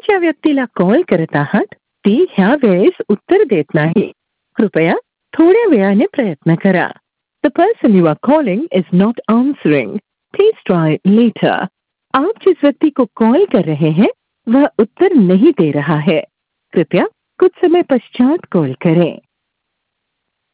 ज्या व्यक्तीला कॉल करत आहात ती ह्या वेळेस उत्तर देत नाही. कृपया थोड्या वेळाने प्रयत्न करा. The person you are calling is not answering. Please try later. आप जिस व्यक्ति को कॉल कर रहे हैं वह उत्तर नहीं दे रहा है. कृपया कुछ समय पश्चात कॉल करें.